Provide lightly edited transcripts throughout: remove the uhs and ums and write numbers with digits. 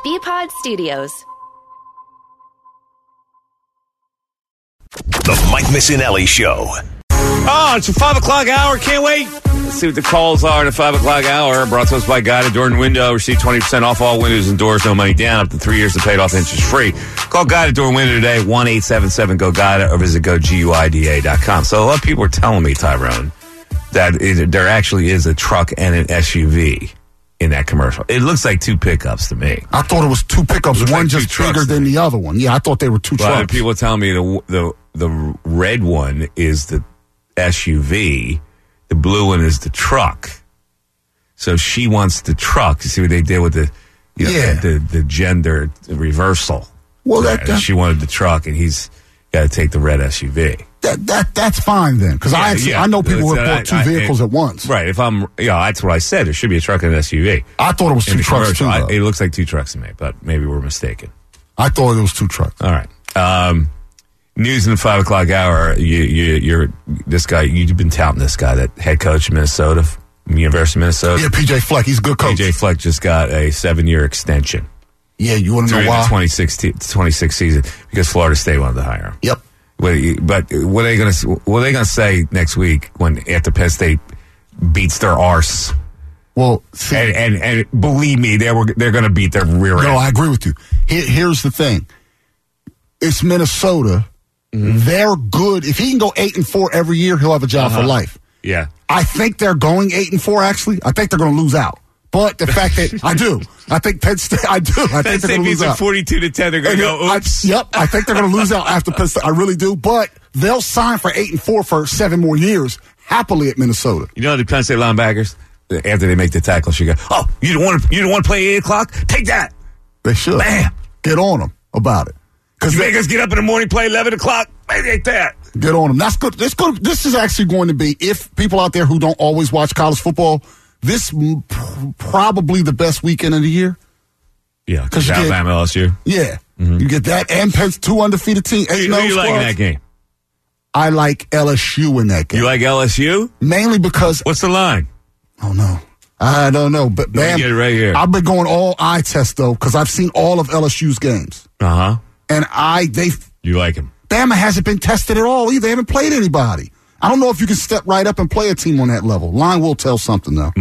BPod Studios. The Mike Missinelli Show. Oh, it's a 5 o'clock hour. Can't wait. Let's see what the calls are at a 5 o'clock hour. Brought to us by Guida Door and Window. Receive 20% off all windows and doors. No money down. Up to 3 years to pay it off interest free. Call Guida Door and Window today. 1-877-GO-GUIDA or visit GoGuida.com. So a lot of people are telling me, Tyrone, that there actually is a truck and an SUV in that commercial. It looks like two pickups to me. I thought it was two pickups. One like just bigger than the other one. Yeah, I thought they were two trucks. People are telling me the red one is the SUV. The blue one is the truck. So she wants the truck. You see what they did with the gender reversal. Well, she wanted the truck, and he's got to take the red SUV. That's fine then, because I know people who have bought two vehicles at once. Right. If that's what I said. There should be a truck and an SUV. I thought it was two trucks too. It looks like two trucks to me, but maybe we're mistaken. I thought it was two trucks. All right. News in the 5 o'clock hour. You're this guy. You've been touting this guy, that head coach in Minnesota, University of Minnesota. Yeah, PJ Fleck. He's a good coach. PJ Fleck just got a 7-year extension. Yeah, you want to know why? The 26 season, because Florida State wanted to hire him. Yep. But what are they going to say next week after Penn State beats their arse? Well, see, and believe me, they're going to beat their rear end. No, I agree with you. Here's the thing: it's Minnesota. Mm-hmm. They're good. If he can go 8-4 every year, he'll have a job for life. Yeah, I think they're going 8-4. Actually, I think they're going to lose out. But the fact that I think Penn State. I do. I think they're going to lose out. 42-10. They're going to go. Oops. I think they're going to lose out after Penn State. I really do. But they'll sign for 8-4 for 7 more years happily at Minnesota. You know the Penn State linebackers, after they make the tackle, she go, "Oh, you don't want to play 8 o'clock? Take that." They should. Bam. Get on them about it. Because you make us get up in the morning, play 11 o'clock. Take that. Get on them. That's good. This is actually going to be, if people out there who don't always watch college football, this probably the best weekend of the year. Yeah, because Alabama LSU. Yeah. Mm-hmm. You get that and Penn's 2 undefeated team. Who you like in that game? I like LSU in that game. You like LSU? Mainly because... What's the line? Oh, no. I don't know. But Bam, get it right here. I've been going all eye test, though, because I've seen all of LSU's games. Uh-huh. And you like him? Bama hasn't been tested at all either. They haven't played anybody. I don't know if you can step right up and play a team on that level. Line will tell something, though.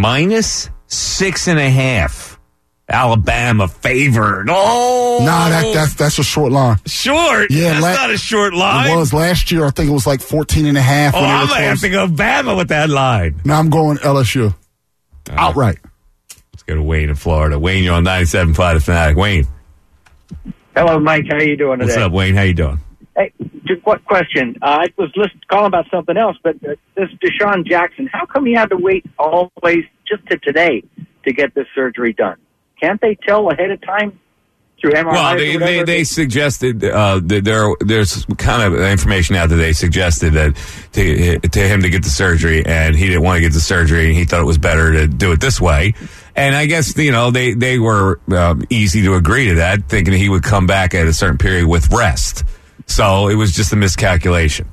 -6.5. Alabama favored. Oh! Nah, that's a short line. Short? Yeah. That's not a short line. It was last year. I think it was like 14.5. I might have to go Bama with that line. Now I'm going LSU. Outright. Let's go to Wayne in Florida. Wayne, you're on 97.5 The Fanatic. Wayne. Hello, Mike. How are you doing today? What's up, Wayne? How you doing? Hey, just what question? I was calling about something else, but this Deshaun Jackson, how come he had to wait always just to today to get this surgery done? Can't they tell ahead of time through MRI? Well, they suggested there's kind of information out that they suggested that to him to get the surgery, and he didn't want to get the surgery, and he thought it was better to do it this way. And I guess, they were easy to agree to that, thinking he would come back at a certain period with rest. So it was just a miscalculation.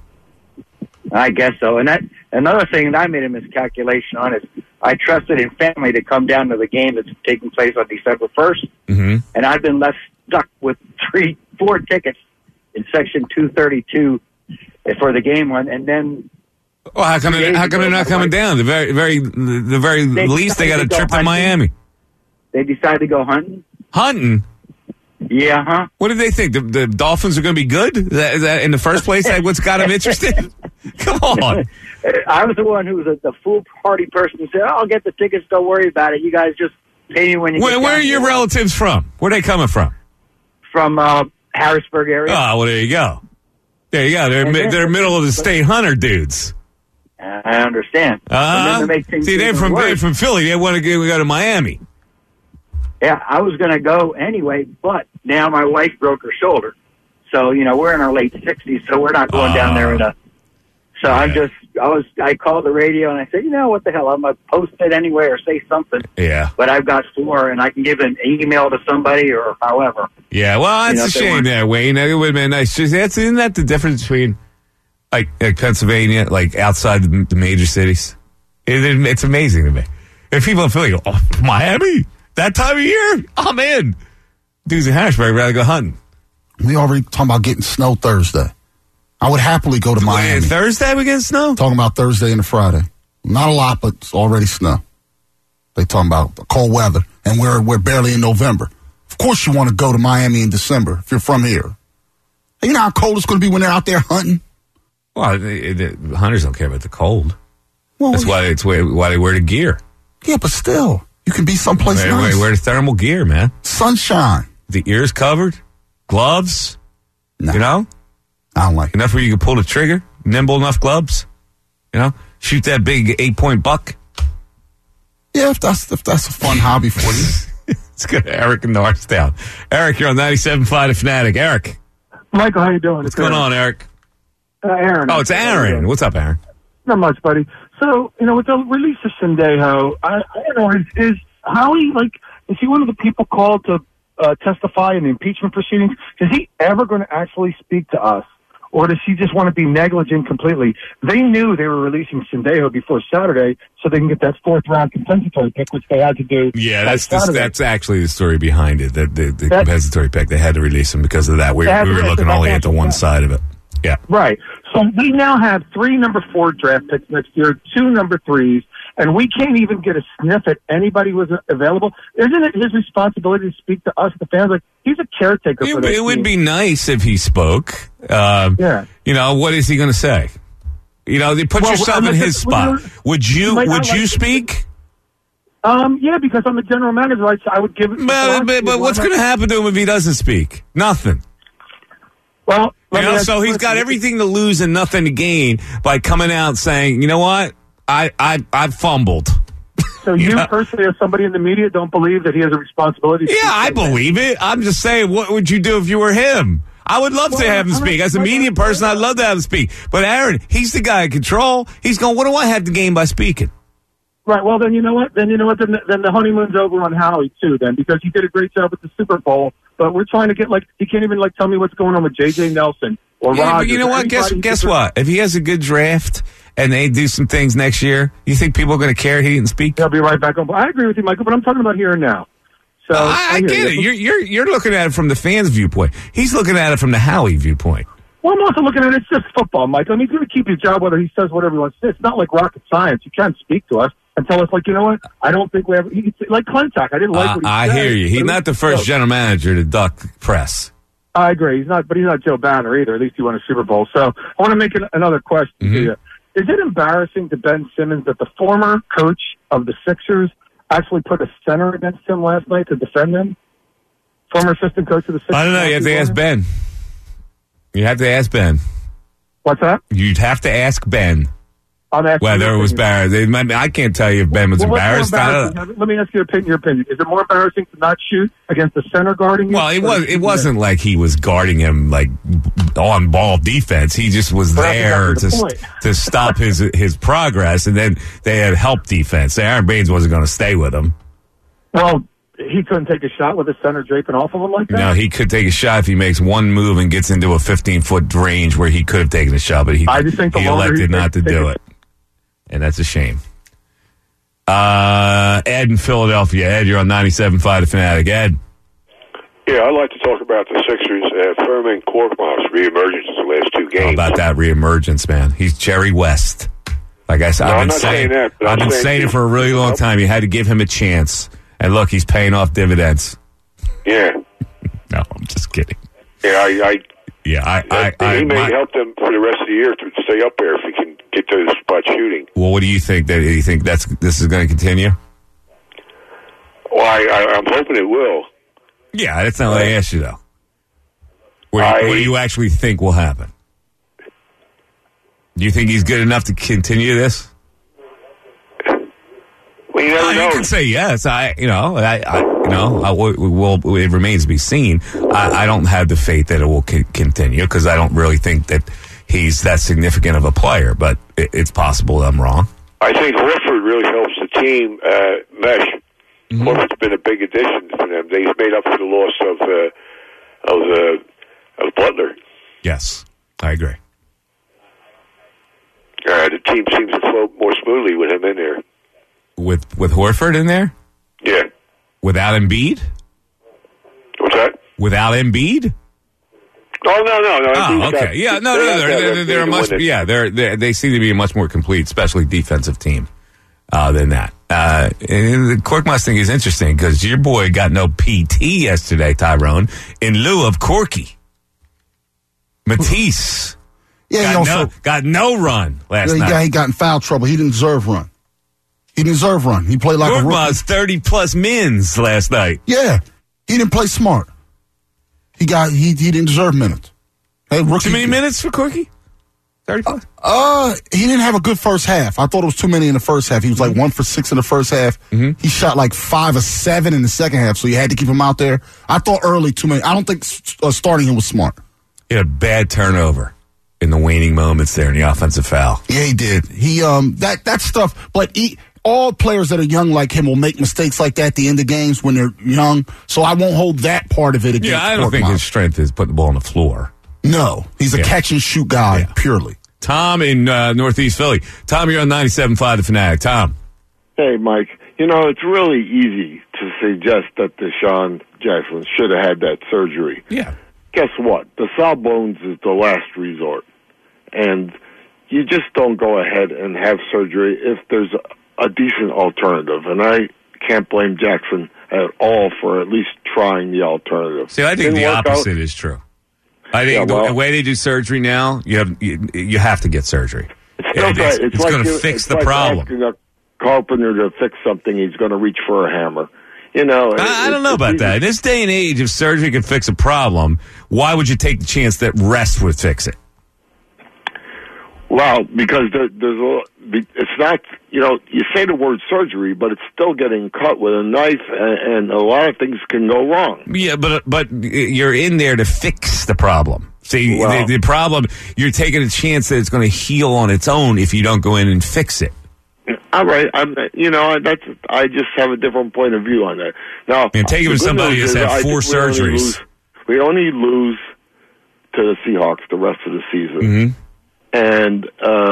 I guess so. And another thing that I made a miscalculation on is I trusted in family to come down to the game that's taking place on December 1st. Mm-hmm. And I've been left stuck with 4 tickets in section 232 for the game one. And then... Well, how come they're not coming down? The very least, they got a trip to Miami. They decided to go hunting. Hunting? Yeah, huh? What did they think? The Dolphins are going to be good? Is that in the first place? What's got them interested? Come on. I was the one who was the foolhardy person who said, "I'll get the tickets. Don't worry about it. You guys just pay me when you." Where are your relatives from? Where are they coming from? From Harrisburg area. Oh, well, there you go. There you go. They're middle of the state hunter dudes. I understand. See, they're from Philly. They want to go to Miami. Yeah, I was going to go anyway, but now my wife broke her shoulder. So, we're in our late 60s, so we're not going down there So yeah. I called the radio and I said, what the hell, I'm going to post it anyway or say something. Yeah. But I've got 4 and I can give an email to somebody or however. Yeah, well, it's a shame there, Wayne. It would have been nice. Isn't that the difference between like Pennsylvania, like outside the major cities? It's amazing to me. If people in Philly go, Miami? That time of year? I'm in. Dudes in Harrisburg rather go hunting. We already talking about getting snow Thursday. I would happily go to Miami. Thursday we get snow? Talking about Thursday and Friday. Not a lot, but it's already snow. They talking about cold weather, and we're barely in November. Of course you want to go to Miami in December if you're from here. You know how cold it's going to be when they're out there hunting? Well, the hunters don't care about the cold. Well, That's why they wear the gear. Yeah, but still, you can be someplace nice. Wear the thermal gear, man. Sunshine. The ears covered, gloves. No. You know? I don't like it. Enough where you can pull the trigger, nimble enough gloves. You know? Shoot that big 8-point buck. Yeah, if that's a fun hobby for you. Let's go to Eric in Norristown. Eric, you're on 97.5 The Fanatic. Eric. Michael, how you doing? What's going on, Eric? Aaron. Oh, it's Aaron. What's up, Aaron? Not much, buddy. So, with the release of Sendejo, I don't know, is Howie, is he one of the people called to testify in the impeachment proceedings? Is he ever going to actually speak to us? Or does he just want to be negligent completely? They knew they were releasing Sendejo before Saturday so they can get that fourth-round compensatory pick, which they had to do. Yeah, that's actually the story behind it, the compensatory pick. They had to release him because of that. We were looking only at the one side of it. Yeah. Right. So we now have 3 number 4 draft picks next year, 2 number 3s, and we can't even get a sniff at anybody who's available. Isn't it his responsibility to speak to us, the fans? He's a caretaker for this. It would be nice if he spoke. Yeah. What is he going to say? Put yourself in his spot. Would you speak? Yeah, because I'm the general manager. I would give it. But what's going to happen to him if he doesn't speak? Nothing. Well, so he's got everything to lose and nothing to gain by coming out saying, you know what, I fumbled. So you personally, as somebody in the media, don't believe that he has a responsibility? Yeah, I believe it. I'm just saying, what would you do if you were him? I would love to have him speak. As a media person, I'd love to have him speak. But Aaron, he's the guy in control. He's going, what do I have to gain by speaking? Right. Well, then you know what? Then the honeymoon's over on Howie too. Then because he did a great job with the Super Bowl, but we're trying to get he can't even tell me what's going on with J.J. Nelson or Rodgers. But you know what? Guess what? If he has a good draft and they do some things next year, you think people are going to care he didn't speak? He'll be right back on. I agree with you, Michael, but I'm talking about here and now. So I get it. You're looking at it from the fans' viewpoint. He's looking at it from the Howie viewpoint. Well, I'm also looking at it. It's just football, Michael. He's going to keep his job whether he says whatever he wants to say. It's not like rocket science. You can't speak to us and tell us, you know what? I don't think we have. Like Klentak, I didn't like what he said. I hear you. He's not the first general manager to duck press. I agree. But he's not Joe Banner either. At least he won a Super Bowl. So I want to make another question to you. Is it embarrassing to Ben Simmons that the former coach of the Sixers actually put a center against him last night to defend him? Former assistant coach of the Sixers. I don't know. You have to ask Ben. You have to ask Ben. What's that? You'd have to ask Ben. Whether it was embarrassing. I can't tell you if Ben was embarrassed. Let me ask you your opinion. Is it more embarrassing to not shoot against the center guarding you? Well, it wasn't like he was guarding him on ball defense. He just was there to stop his progress, and then they had help defense. Aaron Baines wasn't going to stay with him. Well, he couldn't take a shot with the center draping off of him like that? No, he could take a shot if he makes one move and gets into a 15-foot range where he could have taken a shot, but he elected not to do it. And that's a shame. Ed in Philadelphia. Ed, you're on 97.5 The Fanatic. Ed. Yeah, I'd like to talk about the Sixers. Furman Korkmaz reemergence in the last 2 games. How about that reemergence, man? He's Jerry West. Like I said, I've been saying it for a really long time. You had to give him a chance. And look, he's paying off dividends. Yeah. No, I'm just kidding. Yeah, he may help them for the rest of the year to stay up there if he can get to the spot shooting. Well, what do you think? Do you think this is going to continue? Well, I'm hoping it will. Yeah, that's not what I asked you, though. What do you actually think will happen? Do you think he's good enough to continue this? Well, you never know. You can say yes. It remains to be seen. I don't have the faith that it will continue because I don't really think that he's that significant of a player, but it's possible I'm wrong. I think Horford really helps the team mesh. Mm-hmm. Horford's been a big addition for them. They've made up for the loss of Butler. Yes, I agree. The team seems to flow more smoothly with him in there. With Horford in there? Yeah. Without Embiid? What's that? Without Embiid? Oh, no. Oh, okay. Yeah, no, they're a much. Yeah, they seem to be a much more complete, especially defensive team than that. And the Cork Mustang is interesting because your boy got no PT yesterday, Tyrone, in lieu of Corky. Matisse. Yeah, got no run last night. He got in foul trouble. He didn't deserve run. He played like a rookie. 30-plus mins last night. Yeah, he didn't play smart. He didn't deserve minutes. Hey, too many minutes for Corky? 30-plus? He didn't have a good first half. I thought it was too many in the first half. He was like 1 for 6 in the first half. Mm-hmm. He shot like 5 of 7 in the second half, so you had to keep him out there. I thought early too many. I don't think starting him was smart. He had a bad turnover in the waning moments there in the offensive foul. Yeah, he did. He that stuff. But all players that are young like him will make mistakes like that at the end of games when they're young. So I won't hold that part of it against. Yeah, I don't think his strength is putting the ball on the floor. No, he's a catch and shoot guy purely. Tom in Northeast Philly. Tom, you're on 97.5 The Fanatic. Tom. Hey, Mike. It's really easy to suggest that Deshaun Jackson should have had that surgery. Yeah. Guess what? The sawbones is the last resort. And you just don't go ahead and have surgery if there's a decent alternative. And I can't blame Jackson at all for at least trying the alternative. See, I think the opposite is true. I think the way they do surgery now, you have to get surgery. It's going to fix the problem. Asking a carpenter to fix something, he's going to reach for a hammer. I don't know about that. In this day and age, if surgery can fix a problem, why would you take the chance that rest would fix it? Well, because it's not, you say the word surgery, but it's still getting cut with a knife, and a lot of things can go wrong. Yeah, but you're in there to fix the problem. See, the problem, you're taking a chance that it's going to heal on its own if you don't go in and fix it. All right, I just have a different point of view on that. Now, and take it from somebody who's had 4 surgeries. We only lose to the Seahawks the rest of the season. Mm-hmm. And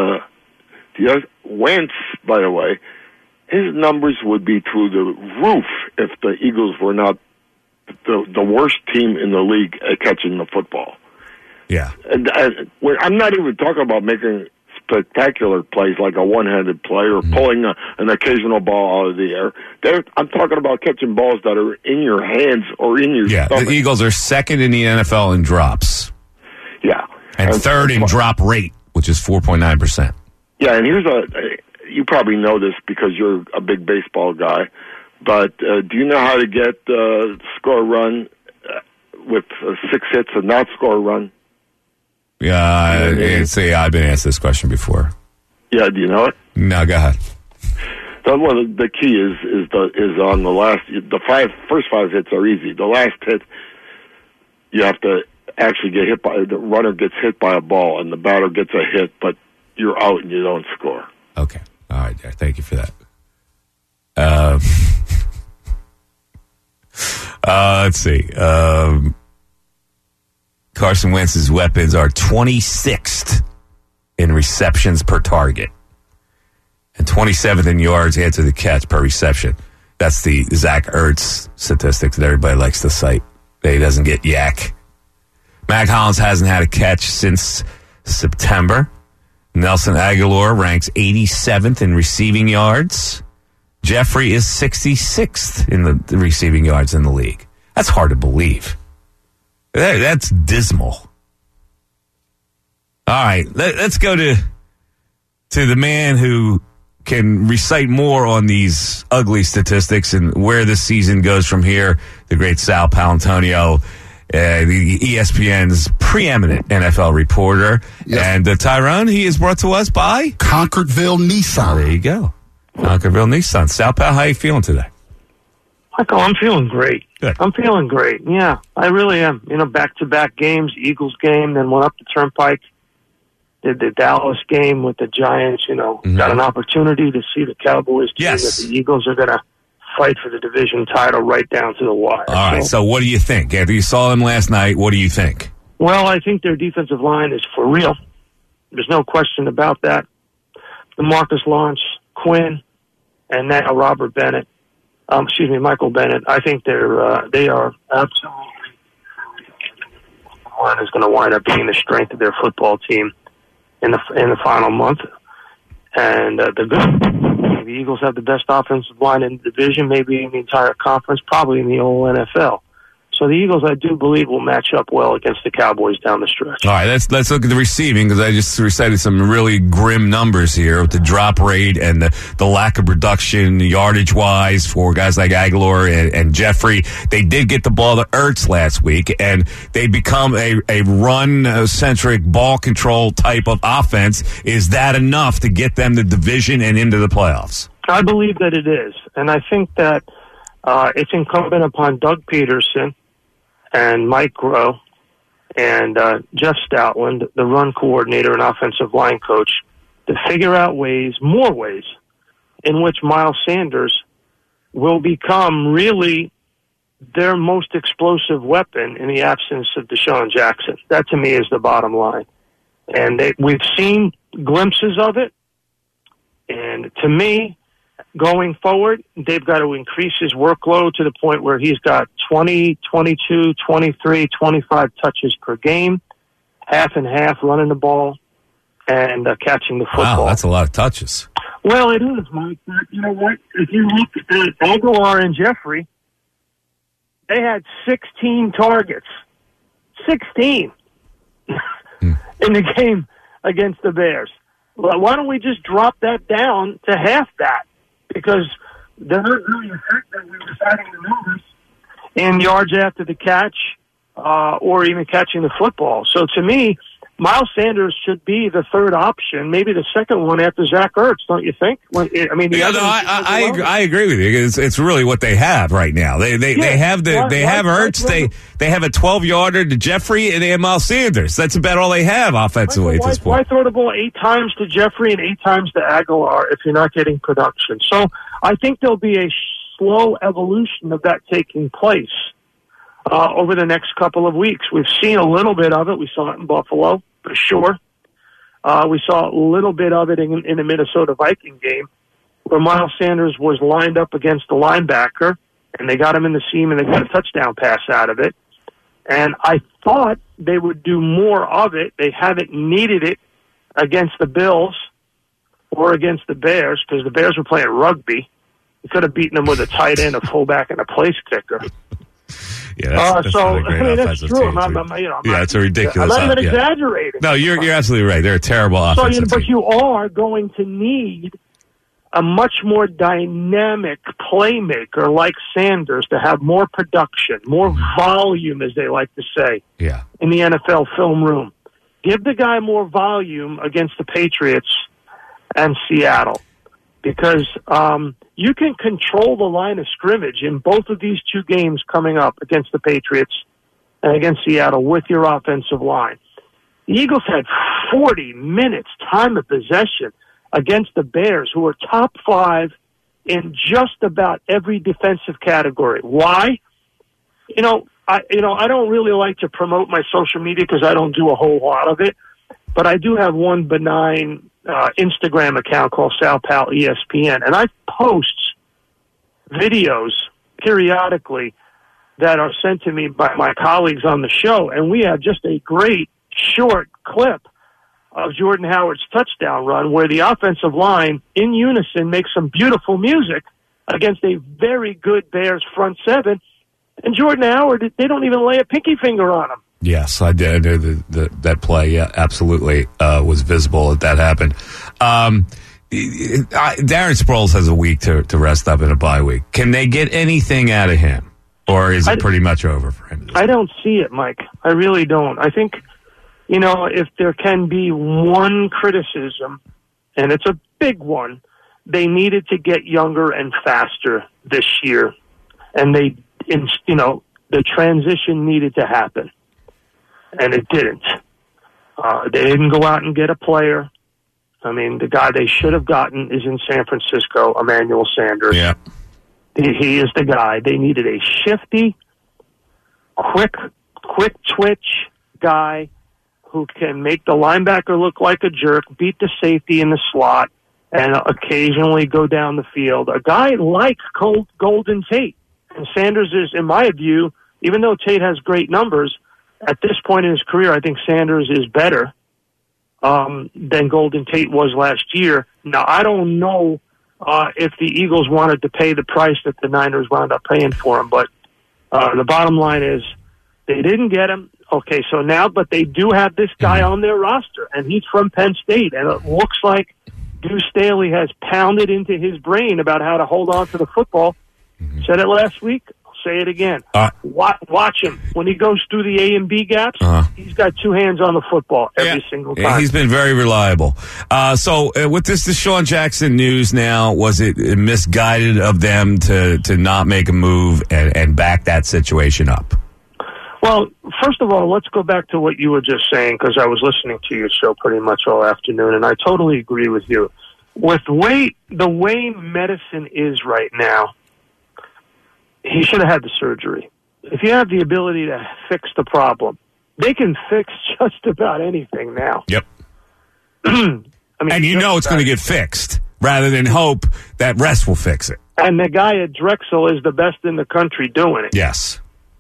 Wentz, by the way, his numbers would be through the roof if the Eagles were not the worst team in the league at catching the football. Yeah. And I'm not even talking about making spectacular plays like a one-handed play or pulling an occasional ball out of the air. I'm talking about catching balls that are in your hands or in your stomach. The Eagles are second in the NFL in drops. Yeah. And third in drop rate, which is 4.9%. Yeah, and you probably know this because you're a big baseball guy, but do you know how to get score a run with 6 hits and not score a run? Yeah, I've been asked this question before. Yeah, do you know it? No, go ahead. The key is on the last. First 5 hits are easy. The last hit, you have to actually get hit by the runner gets hit by a ball and the batter gets a hit, but you're out and you don't score. Okay, all right, thank you for that. Let's see. Carson Wentz's weapons are 26th in receptions per target and 27th in yards after the catch per reception. That's the Zach Ertz statistics that everybody likes to cite. He doesn't get yak. Mac Hollins hasn't had a catch since September. Nelson Aguilar ranks 87th in receiving yards. Jeffrey is 66th in the receiving yards in the league. That's hard to believe. That's dismal. All right, let's go to the man who can recite more on these ugly statistics and where this season goes from here, the great Sal Paolantonio, the ESPN's preeminent NFL reporter. Yep. And Tyrone, he is brought to us by Concordville Nissan. There you go. Concordville Nissan. Sal Pal, how you feeling today? Michael, I'm feeling great. Good. I'm feeling great. Yeah, I really am. Back-to-back games, Eagles game, then went up the Turnpike, did the Dallas game with the Giants, got an opportunity to see the Cowboys team that the Eagles are going to fight for the division title right down to the wire. All right, so what do you think? After you saw them last night, what do you think? Well, I think their defensive line is for real. There's no question about that. DeMarcus Lawrence, Quinn, and now Michael Bennett. I think they are absolutely line is going to wind up being the strength of their football team in the final month. And the Eagles have the best offensive line in the division, maybe in the entire conference, probably in the whole NFL. So the Eagles, I do believe, will match up well against the Cowboys down the stretch. All right, let's look at the receiving, because I just recited some really grim numbers here with the drop rate and the lack of production yardage-wise for guys like Aguilar and Jeffrey. They did get the ball to Ertz last week, and they become a run-centric, ball control type of offense. Is that enough to get them the division and into the playoffs? I believe that it is, and I think that it's incumbent upon Doug Peterson and Mike Groh and Jeff Stoutland, the run coordinator and offensive line coach, to figure out more ways, in which Miles Sanders will become really their most explosive weapon in the absence of Deshaun Jackson. That, to me, is the bottom line. And we've seen glimpses of it, and to me, going forward, they've got to increase his workload to the point where he's got 20, 22, 23, 25 touches per game, half and half running the ball and catching the football. Wow, that's a lot of touches. Well, it is, Mike. But you know what? If you look at Aguilar and Jeffrey, they had 16 targets. 16 in the game against the Bears. Well, why don't we just drop that down to half that? Because they're not really effective when deciding the numbers in yards after the catch or even catching the football. So to me, Miles Sanders should be the third option, maybe the second one after Zach Ertz, don't you think? I agree with you. It's really what they have right now. They have Ertz. They have a 12-yarder to Jeffrey, and they have Miles Sanders. That's about all they have offensively at this point. Why throw the ball 8 times to Jeffrey and 8 times to Aguilar if you're not getting production? So I think there'll be a slow evolution of that taking place over the next couple of weeks. We've seen a little bit of it. We saw it in Buffalo, for sure. We saw a little bit of it in the Minnesota Viking game, where Miles Sanders was lined up against the linebacker, and they got him in the seam, and they got a touchdown pass out of it. And I thought they would do more of it. They haven't needed it against the Bills or against the Bears, because the Bears were playing rugby. You could have beaten them with a tight end, a fullback, and a place kicker. Yeah, that's that's true. It's a ridiculous. I'm not even exaggerating. No, you're absolutely right. They're a terrible offensive but team. you are going to need a much more dynamic playmaker like Sanders to have more production, more volume, as they like to say, in the NFL film room. Give the guy more volume against the Patriots and Seattle, because you can control the line of scrimmage in both of these 2 games coming up against the Patriots and against Seattle with your offensive line. The Eagles had 40 minutes time of possession against the Bears, who are top 5 in just about every defensive category. Why? I don't really like to promote my social media because I don't do a whole lot of it, but I do have one benign Instagram account called Sal Pal ESPN, and I post videos periodically that are sent to me by my colleagues on the show, and we have just a great short clip of Jordan Howard's touchdown run where the offensive line in unison makes some beautiful music against a very good Bears front 7, and Jordan Howard, they don't even lay a pinky finger on him. Yes, I did. That play, absolutely was visible that happened. Darren Sproles has a week to rest up in a bye week. Can they get anything out of him, or is it pretty much over for him? I don't see it, Mike. I really don't. I think, if there can be one criticism, and it's a big one, they needed to get younger and faster this year, and the transition needed to happen. And it didn't. They didn't go out and get a player. I mean, the guy they should have gotten is in San Francisco, Emmanuel Sanders. Yeah. He is the guy. They needed a shifty, quick twitch guy who can make the linebacker look like a jerk, beat the safety in the slot, and occasionally go down the field. A guy like Golden Tate. And Sanders is, in my view, even though Tate has great numbers, at this point in his career, I think Sanders is better than Golden Tate was last year. Now, I don't know if the Eagles wanted to pay the price that the Niners wound up paying for him, but the bottom line is they didn't get him. Okay, so now, but they do have this guy on their roster, and he's from Penn State, and it looks like Deuce Staley has pounded into his brain about how to hold on to the football. Said it last week. I'll say it again. Watch him. When he goes through the A and B gaps, he's got two hands on the football every single time. Yeah, he's been very reliable. So with this Deshaun Jackson news now, was it misguided of them to not make a move and back that situation up? Well, first of all, let's go back to what you were just saying, because I was listening to your show pretty much all afternoon, and I totally agree with you. With the way medicine is right now, he should have had the surgery. If you have the ability to fix the problem, they can fix just about anything now. Yep. I mean, and you know it's going to get fixed, rather than hope that rest will fix it. And the guy at Drexel is the best in the country doing it. Yes.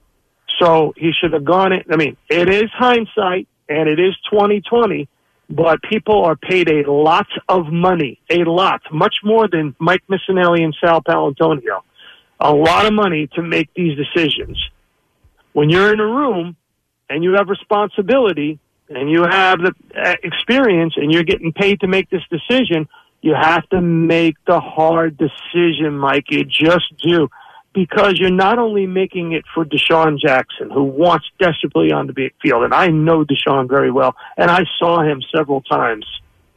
So he should have gone in. I mean, it is hindsight, and it is 2020, but people are paid a lot of money, much more than Mike Missinelli and Sal Palantonio. A lot of money to make these decisions. When you're in a room and you have responsibility and you have the experience and you're getting paid to make this decision, you have to make the hard decision, Mike. You just do. Because you're not only making it for Deshaun Jackson, who wants desperately on the field, and I know Deshaun very well, and I saw him several times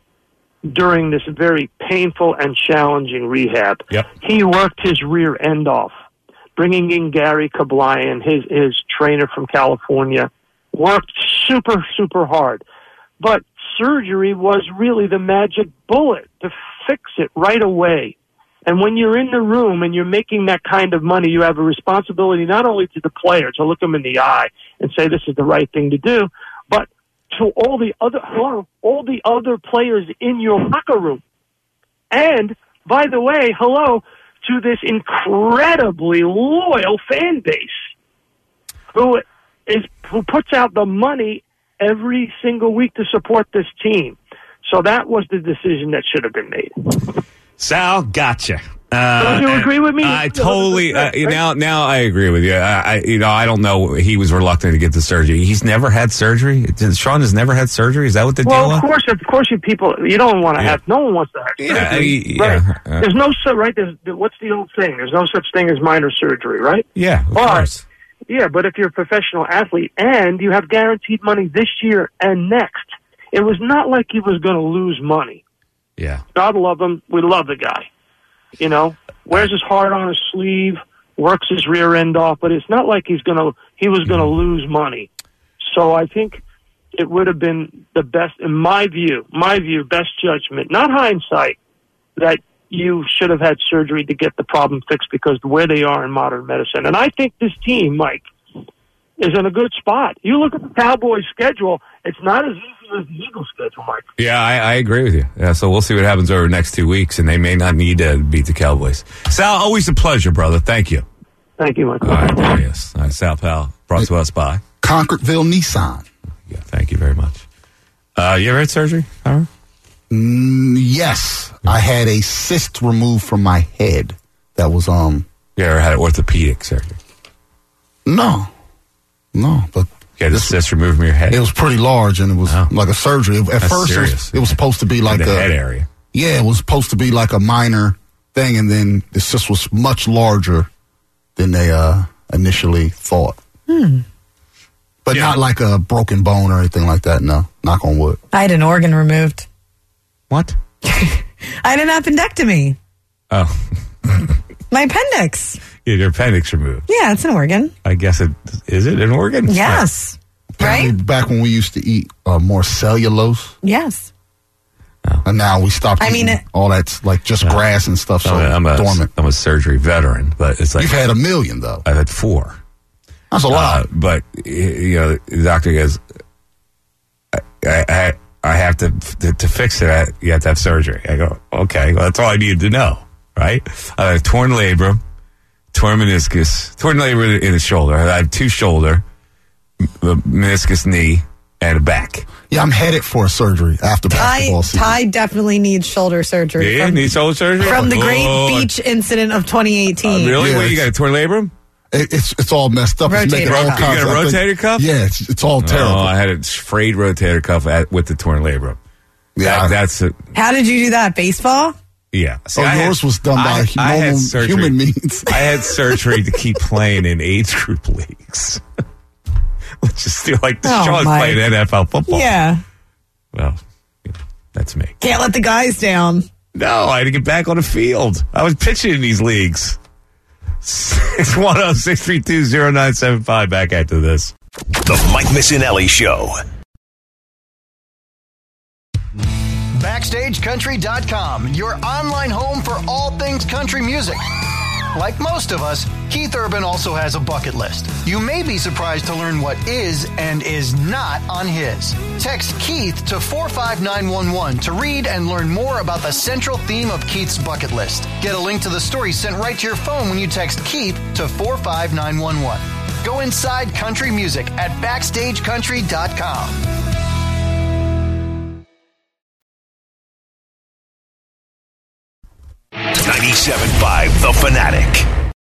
during this very painful and challenging rehab. Yep. He worked his rear end off, bringing in Gary Kablayan, his trainer from California, worked super, super hard. But surgery was really the magic bullet to fix it right away. And when you're in the room and you're making that kind of money, you have a responsibility not only to the player to look them in the eye and say this is the right thing to do, but to all the other players in your locker room. And, by the way, hello to this incredibly loyal fan base who puts out the money every single week to support this team. So that was the decision that should have been made. Sal, gotcha. Don't you agree with me? I totally. Now I agree with you. I don't know. He was reluctant to get the surgery. He's never had surgery. Sean has never had surgery. Is that what the deal was? Well, of course, you people. You don't want to have. No one wants to have surgery. Right? There's no right. What's the old saying? There's no such thing as minor surgery, right? Yeah, of course. Yeah, but if you're a professional athlete and you have guaranteed money this year and next, it was not like he was going to lose money. Yeah. God love him. We love the guy. You know, wears his heart on his sleeve, works his rear end off, but it's not like he was going to lose money. So I think it would have been the best, in my view, best judgment, not hindsight, that you should have had surgery to get the problem fixed because of where they are in modern medicine. And I think this team, Mike, is in a good spot. You look at the Cowboys' schedule, it's not as easy as the Eagles' schedule, Mike. Yeah, I agree with you. Yeah, so we'll see what happens over the next 2 weeks, and they may not need to beat the Cowboys. Sal, always a pleasure, brother. Thank you. Thank you, Mike. All right, there he is. All right, Sal Pal, brought to us by Concordville Nissan. Yeah, thank you very much. You ever had surgery, Howard? Yes. I had a cyst removed from my head. That was, You ever had orthopedic surgery? No, but you had a cyst removed from your head? It was pretty large, and it was like a surgery. At first, it was supposed to be like in the head area. Yeah, it was supposed to be like a minor thing, and then the cyst was much larger than they initially thought. But not like a broken bone or anything like that, no. Knock on wood. I had an organ removed. What? I had an appendectomy. Oh. My appendix. Yeah, your appendix removed. Yeah, it's an organ. I guess is it an organ? Yes. Apparently, right? Back when we used to eat more cellulose. Yes. Oh. And now we stopped eating all that's like just grass and stuff, so dormant. I'm a surgery veteran, but it's like... You've had 1 million, though. I've had 4. That's a lot. But, the doctor goes, I have to fix it, you have to have surgery. I go, okay, well, that's all I needed to know, right? I had a torn labrum, torn meniscus, torn labrum in the shoulder. I had 2 shoulder, the meniscus knee and a back. Yeah, I'm headed for a surgery after basketball season. Ty definitely needs shoulder surgery. Yeah, needs shoulder surgery? From the Great Beach incident of 2018. Really? Yeah, What, you got a torn labrum? It's all messed up. It's making all You kinds got a of rotator cuff? Yeah, it's all terrible. Oh, I had a frayed rotator cuff with the torn labrum. Yeah, that's it. How did you do that? Baseball? Yeah. See, yours was done by human means. I had surgery to keep playing in age group leagues. Let's just feel like the Sean's playing NFL football. Yeah. Well, that's me. Can't let the guys down. No, I had to get back on the field. I was pitching in these leagues. 610-632-0975. Back after this. The Mike Missinelli Show. BackstageCountry.com, your online home for all things country music. Like most of us, Keith Urban also has a bucket list. You may be surprised to learn what is and is not on his. Text Keith to 45911 to read and learn more about the central theme of Keith's bucket list. Get a link to the story sent right to your phone when you text Keith to 45911. Go inside country music at BackstageCountry.com. 97.5 The Fanatic.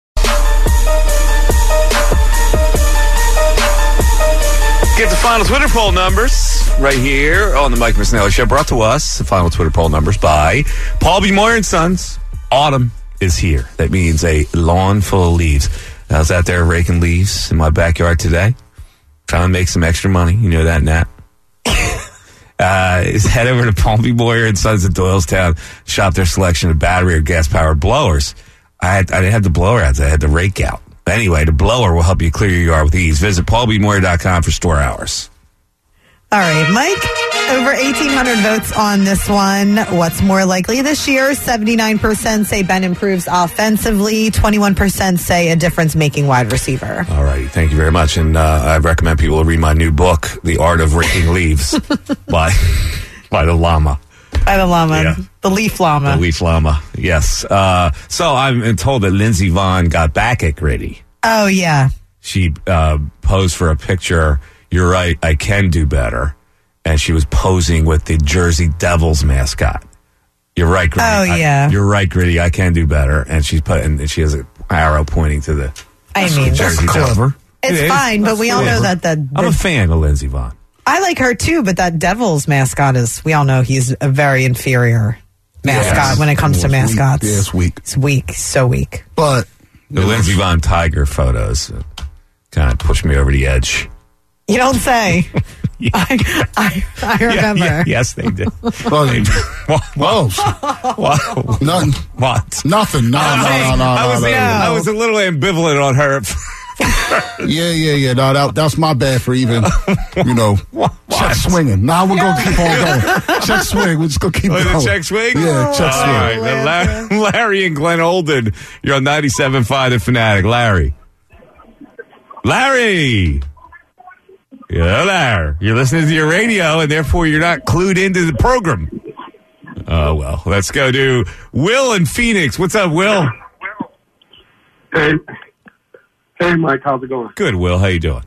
Get the final Twitter poll numbers right here on the Mike Missinelli Show. Brought to us, the final Twitter poll numbers by Paul B. Moyer and Sons. Autumn is here. That means a lawn full of leaves. I was out there raking leaves in my backyard today, trying to make some extra money. You know that, Nat? Is head over to Paul B. Moyer and Sons at Doylestown, shop their selection of battery or gas-powered blowers. I didn't have the blower out, I had the rake out. Anyway, the blower will help you clear your yard with ease. Visit paulbmoyer.com for store hours. All right, Mike, over 1,800 votes on this one. What's more likely this year? 79% say Ben improves offensively. 21% say a difference-making wide receiver. All right, thank you very much. And I recommend people read my new book, The Art of Raking Leaves, by the llama. By the llama. Yeah. The leaf llama. The leaf llama, yes. So I'm told that Lindsey Vonn got back at Gritty. Oh, yeah. She posed for a picture. You're right, I can do better. And she was posing with the Jersey Devils mascot. You're right, Gritty. Oh, yeah. You're right, Gritty. I can do better. And she has an arrow pointing to the that's Jersey clever. It's fine, but we all know that I'm a fan of Lindsey Vonn. I like her too, but that Devils mascot we all know he's a very inferior mascot when it comes to mascots. Yeah, it's weak. It's weak, so weak. But the Lindsey Vonn Tiger photos kind of pushed me over the edge. You don't say. Yeah. I remember. Yeah, yes, they did. Whoa. Nothing. What? Nothing. No. I was a little ambivalent on her. Yeah. No, that's my bad for even, check swinging. Now we're going to keep on going. Check swing. We're just going to keep going. Check swing? Yeah, check swing. All right. Larry and Glenn Olden. You're on 97.5 The Fanatic. Larry. Yeah, there. You're listening to your radio, and therefore you're not clued into the program. Oh, well, let's go to Will in Phoenix. What's up, Will? Hey, Mike. How's it going? Good, Will. How you doing?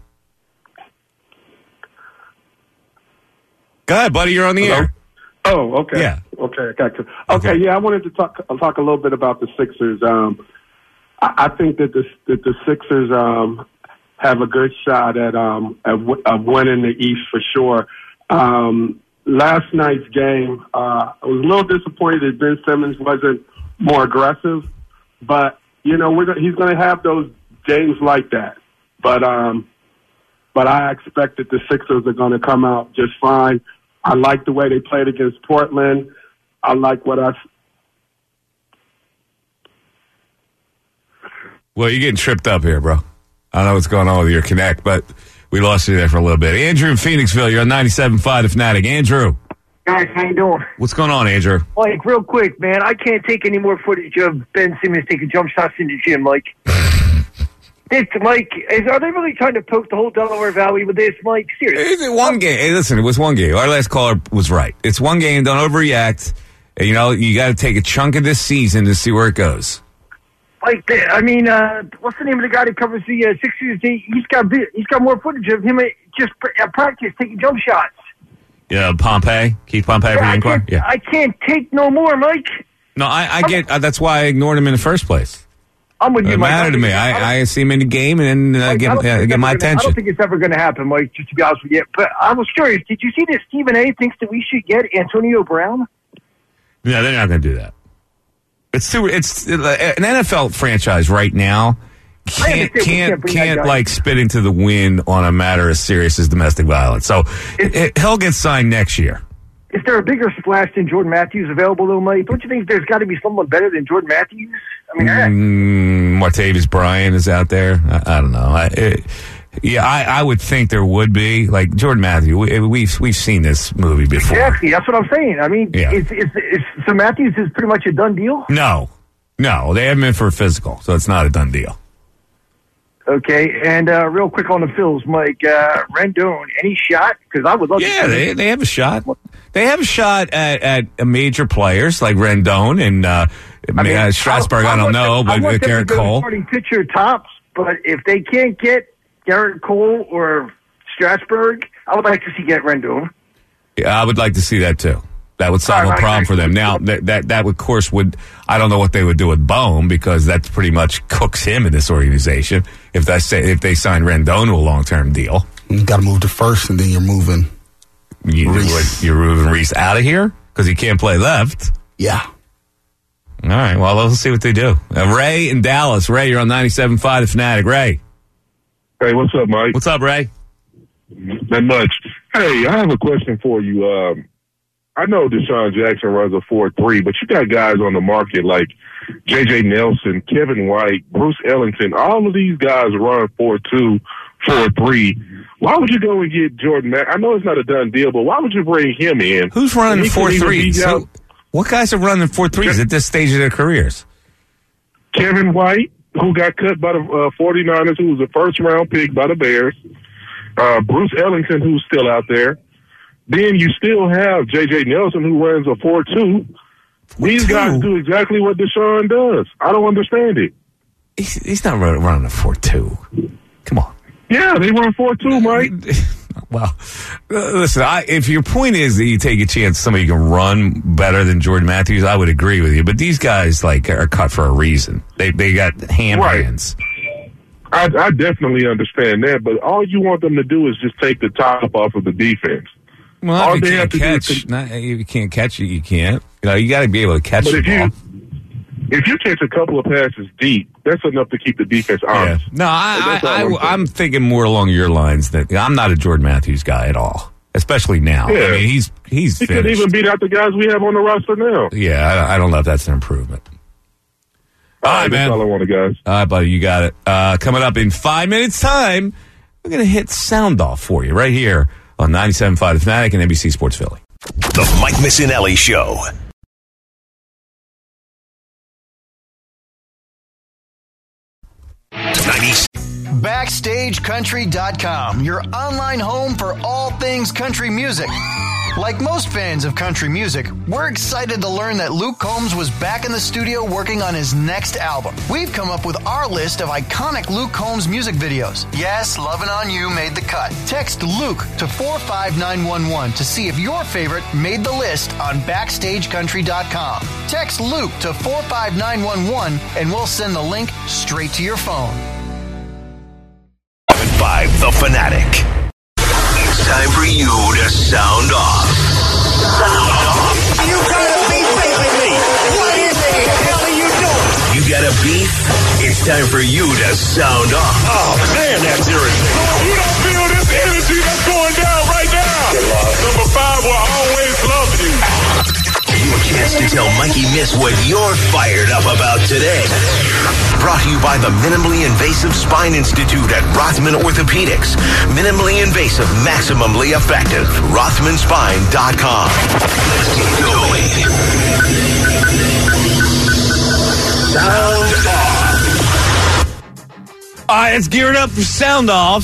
Go ahead, buddy. You're on the air. Oh, okay. Yeah. Okay, I got you. Okay, yeah, I wanted to talk a little bit about the Sixers. I think that the Sixers have a good shot at winning the East for sure. Last night's game, I was a little disappointed that Ben Simmons wasn't more aggressive, but he's going to have those games like that. But I expect that the Sixers are going to come out just fine. I like the way they played against Portland. I like what I. Well, you're getting tripped up here, bro. I don't know what's going on with your connect, but we lost you there for a little bit. Andrew in Phoenixville, you're on 97.5 The Fanatic. Andrew. Guys, how you doing? What's going on, Andrew? Mike, real quick, man. I can't take any more footage of Ben Simmons taking jump shots in the gym, Mike. Mike, are they really trying to poke the whole Delaware Valley with this, Mike? Seriously. It's one game. Hey, listen, it was one game. Our last caller was right. It's one game. Don't overreact. You got to take a chunk of this season to see where it goes. Like, what's the name of the guy that covers the Sixers? He's got more footage of him just at practice taking jump shots. Yeah, Pompey, Keith Pompey from Inquirer. Yeah, I can't take no more, Mike. No, I get. That's why I ignored him in the first place. I'm with you, Mike. It mattered to me. I see him in the game and then get my attention. I don't think it's ever going to happen, Mike, just to be honest with you. But I was curious. Did you see that Stephen A. thinks that we should get Antonio Brown? No, they're not going to do that. It's an NFL franchise right now can't like spit into the wind on a matter as serious as domestic violence. So he'll get signed next year. Is there a bigger splash than Jordan Matthews available, though, Mike? Don't you think there's got to be someone better than Jordan Matthews? I mean, Martavis Bryant is out there. I don't know. I would think there would be. Like Jordan Matthews, we've seen this movie before. Exactly, that's what I'm saying. I mean, so Matthews is pretty much a done deal? No, they have him in for a physical, so it's not a done deal. Okay, and real quick on the Phils, Mike, Rendon, any shot? Because I would love to. Yeah, they have a shot. They have a shot at major players like Rendon and Strasburg. I don't know, but Garrett Cole. Starting pitcher tops, but if they can't get Garrett Cole or Strasburg, I would like to see get Rendon. Yeah, I would like to see that too. That would solve a problem for them. Now, that of course would, I don't know what they would do with Bohm because that pretty much cooks him in this organization. If they sign Rendon to a long-term deal. You got to move to first and then you're moving Reese. You're moving Reese out of here because he can't play left. Yeah. All right, well, let's see what they do. Ray in Dallas. Ray, you're on 97.5 The Fanatic. Ray. Hey, what's up, Mike? What's up, Ray? Not much. Hey, I have a question for you. I know Deshaun Jackson runs a 4.3, but you got guys on the market like J.J. Nelson, Kevin White, Bruce Ellington. All of these guys run 4.2, 4.3. Why would you go and get Jordan Mack? I know it's not a done deal, but why would you bring him in? Who's running 4.3s? What guys are running 4.3s at this stage of their careers? Kevin White, who got cut by the 49ers, who was a first-round pick by the Bears. Bruce Ellington, who's still out there. Then you still have J.J. Nelson, who runs a 4.2. These guys do exactly what Deshaun does. I don't understand it. He's not running a 4.2. Come on. Yeah, they run 4.2, Mike. Well, listen, if your point is that you take a chance somebody can run better than Jordan Matthews, I would agree with you. But these guys are cut for a reason. They got hands. I definitely understand that, but all you want them to do is just take the top off of the defense. Well, if you can't catch it, you can't. You got to be able to catch the ball. If you catch a couple of passes deep, that's enough to keep the defense honest. Yeah. No, I'm thinking more along your lines that I'm not a Jordan Matthews guy at all, especially now. Yeah. I mean, he's he could even beat out the guys we have on the roster now. Yeah, I don't know if that's an improvement. All right, man. That's all I wanted, guys. All right, buddy, you got it. Coming up in 5 minutes' time, we're going to hit sound off for you right here on 97.5 The Fanatic and NBC Sports Philly. The Mike Missinelli Show. BackstageCountry.com, your online home for all things country music. Like most fans of country music, we're excited to learn that Luke Combs was back in the studio working on his next album. We've come up with our list of iconic Luke Combs music videos. Yes, Lovin' On You made the cut. Text Luke to 45911 to see if your favorite made the list on BackstageCountry.com. Text Luke to 45911 and we'll send the link straight to your phone. 5 The Fanatic. It's time for you to sound off. Sound off. You got a beef with me. What in the hell are you doing? You got a beef? It's time for you to sound off. Oh, man, that's irritating. You don't feel this energy that's going down right now. Number 5 will always love you. Your chance to tell Mikey Miss what you're fired up about today. Brought to you by the Minimally Invasive Spine Institute at Rothman Orthopedics. Minimally invasive, maximally effective. RothmanSpine.com. Let's get going. Sound off. All right, let's gear it up for Sound Off.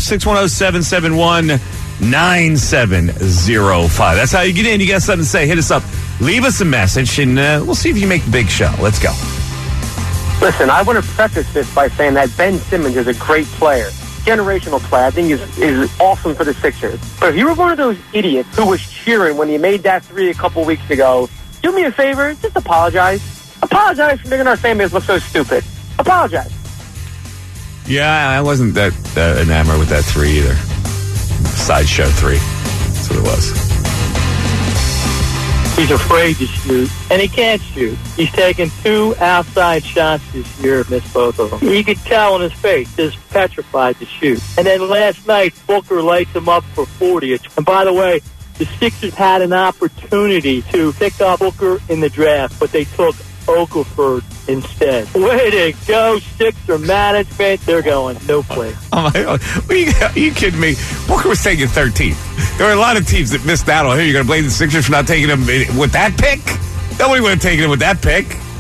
610-771-9705. That's how you get in. You got something to say, hit us up. Leave us a message, and we'll see if you make the big show. Let's go. Listen, I want to preface this by saying that Ben Simmons is a great player. Generational player. I think is awesome for the Sixers. But if you were one of those idiots who was cheering when he made that three a couple weeks ago, do me a favor, just apologize. Apologize for making our fan base look so stupid. Apologize. Yeah, I wasn't that enamored with that three either. Sideshow three. That's what it was. He's afraid to shoot, and he can't shoot. He's taken 2 outside shots this year, missed both of them. You could tell on his face, just petrified to shoot. And then last night, Booker lights him up for 40. And by the way, the Sixers had an opportunity to pick up Booker in the draft, but they took Okafor instead. Way to go, Sixer management. They're going, no place. Are you kidding me? Booker was taking 13th. There were a lot of teams that missed out on him. You're going to blame the Sixers for not taking him with that pick? Nobody would have taken him with that pick.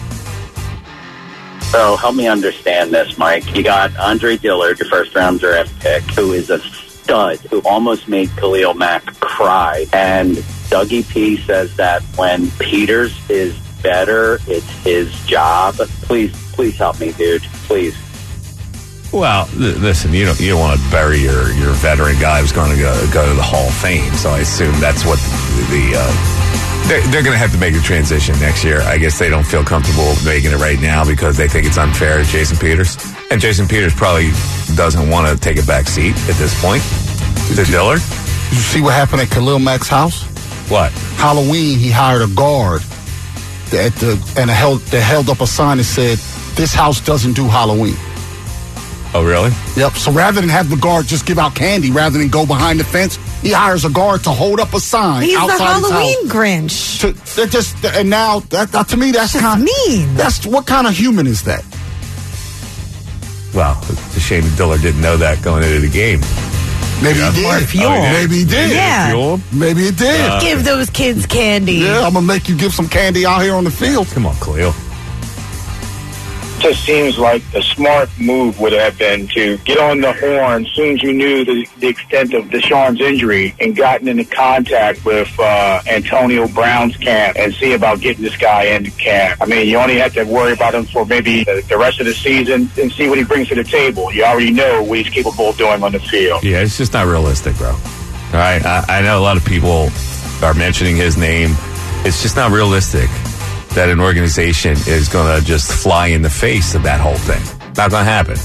So help me understand this, Mike. You got Andre Dillard, your first-round draft pick, who is a stud, who almost made Khalil Mack cry. And Dougie P says that when Peters is better, it's his job. Please help me, dude. Please. Well, listen, you don't want to bury your veteran guy who's going to go to the Hall of Fame. So I assume that's what they're going to have to make a transition next year. I guess they don't feel comfortable making it right now because they think it's unfair to Jason Peters. And Jason Peters probably doesn't want to take a back seat at this point. To Dillard. Did you see what happened at Khalil Mack's house? What? Halloween, he hired a guard they held up a sign that said, "This house doesn't do Halloween." Oh, really? Yep. So rather than have the guard just give out candy, rather than go behind the fence, he hires a guard to hold up a sign. He's outside the Halloween his house. Grinch. And now that to me that's kind of mean. That's what kind of human is that? Well, it's a shame that Dillard didn't know that going into the game. Maybe he did. Maybe he did. Yeah. Maybe he did. Give those kids candy. Yeah, I'm going to make you give some candy out here on the field. Come on, Khalil. Just seems like a smart move would have been to get on the horn as soon as you knew the extent of Deshaun's injury and gotten into contact with Antonio Brown's camp and see about getting this guy into camp. I mean, you only have to worry about him for maybe the rest of the season and see what he brings to the table. You already know what he's capable of doing on the field. Yeah, it's just not realistic, bro. All right, I know a lot of people are mentioning his name. It's just not realistic that an organization is going to just fly in the face of that whole thing. Not going to happen.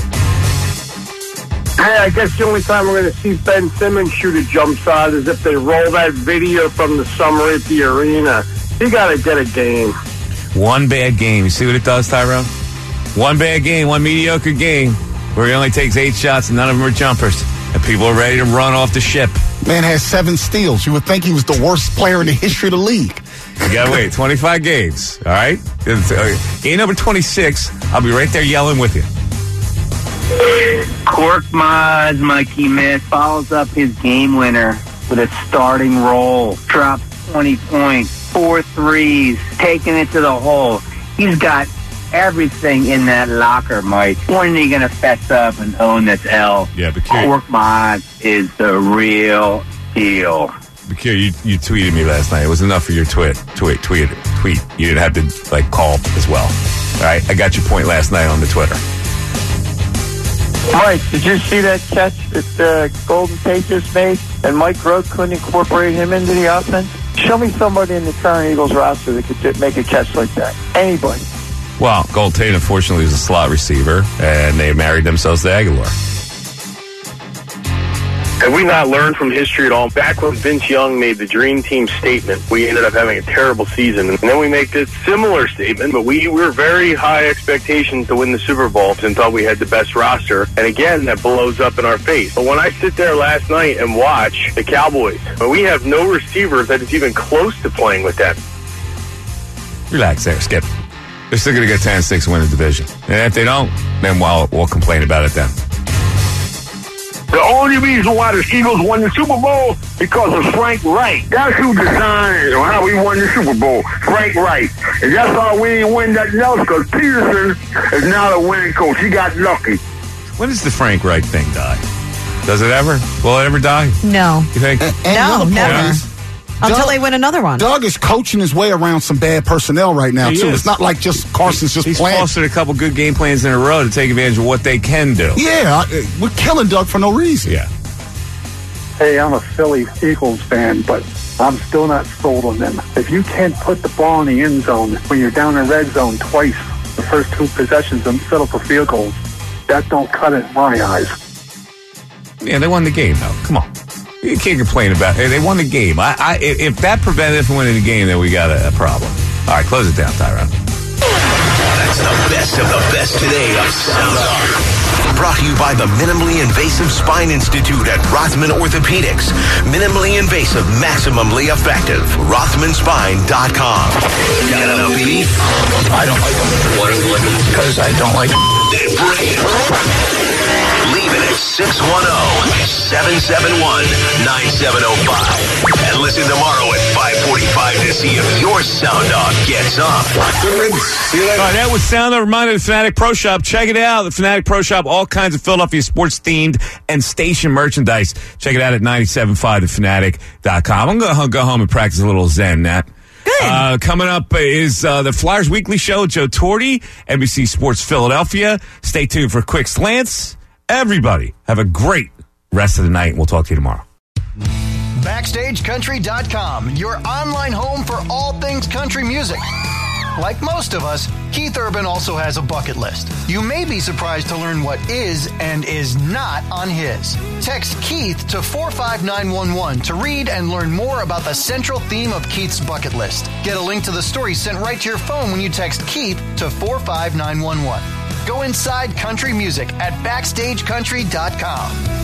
Hey, I guess the only time we're going to see Ben Simmons shoot a jump shot is if they roll that video from the summer at the arena. You got to get a game. One bad game. You see what it does, Tyrone? One bad game, one mediocre game, where he only takes 8 shots and none of them are jumpers. And people are ready to run off the ship. Man has 7 steals. You would think he was the worst player in the history of the league. You gotta wait 25 games, all right? Game number 26, I'll be right there yelling with you. Cork Mods, Mikey Miss, follows up his game winner with a starting roll. Drops 20 points, 4 threes, taking it to the hole. He's got everything in that locker, Mike. When are you going to fess up and own this L? Yeah, Bakir. Cork Mods is the real deal. Bakir, you tweeted me last night. It was enough for your tweet. You didn't have to, call as well. All right? I got your point last night on the Twitter. Mike, did you see that catch that the Golden Tate just made? And Mike Grote couldn't incorporate him into the offense? Show me somebody in the current Eagles roster that could make a catch like that. Anybody. Well, Gold Tate, unfortunately, is a slot receiver, and they married themselves to Aguilar. Have we not learned from history at all? Back when Vince Young made the Dream Team statement, we ended up having a terrible season. And then we make this similar statement, but we were very high expectations to win the Super Bowl and thought we had the best roster. And again, that blows up in our face. But when I sit there last night and watch the Cowboys, we have no receiver that is even close to playing with them. Relax there, Skip. They're still going to get 10-6 and win the division. And if they don't, then we'll complain about it then. The only reason why the Eagles won the Super Bowl because of Frank Reich. That's who designed how we won the Super Bowl. Frank Reich. And that's why we didn't win nothing else, because Peterson is now the winning coach. He got lucky. When does the Frank Reich thing die? Does it ever? Will it ever die? No. You think? No, never. Until they win another one. Doug is coaching his way around some bad personnel right now, too. It's not like just Carson's just He's playing. He's fostered a couple good game plans in a row to take advantage of what they can do. Yeah, we're killing Doug for no reason. Yeah. Hey, I'm a Philly Eagles fan, but I'm still not sold on them. If you can't put the ball in the end zone when you're down in red zone twice, the first 2 possessions and settle for field goals, that don't cut it in my eyes. Yeah, they won the game, though. Come on. You can't complain about it. They won the game. If that prevented them from winning the game, then we got a problem. All right, close it down, Tyrone. That's the best of the best today of Sound Off. Brought to you by the Minimally Invasive Spine Institute at Rothman Orthopedics. Minimally invasive, maximally effective. RothmanSpine.com. Got enough beef? I don't like them. Because I don't like them. Leave it at 610-771-9705. And listen tomorrow at 5:45 to see if your Sound Off gets on. See you later. All right, that was Sound Off. Reminder of the Fanatic Pro Shop. Check it out. The Fanatic Pro Shop, all kinds of Philadelphia sports-themed and station merchandise. Check it out at 975thefanatic.com. I'm going to go home and practice a little Zen, Nat. Good. Coming up is the Flyers Weekly Show with Joe Torti, NBC Sports Philadelphia. Stay tuned for Quick Slants. Everybody, have a great rest of the night, and we'll talk to you tomorrow. BackstageCountry.com, your online home for all things country music. Like most of us, Keith Urban also has a bucket list. You may be surprised to learn what is and is not on his. Text Keith to 45911 to read and learn more about the central theme of Keith's bucket list. Get a link to the story sent right to your phone when you text Keith to 45911. Go inside country music at BackstageCountry.com.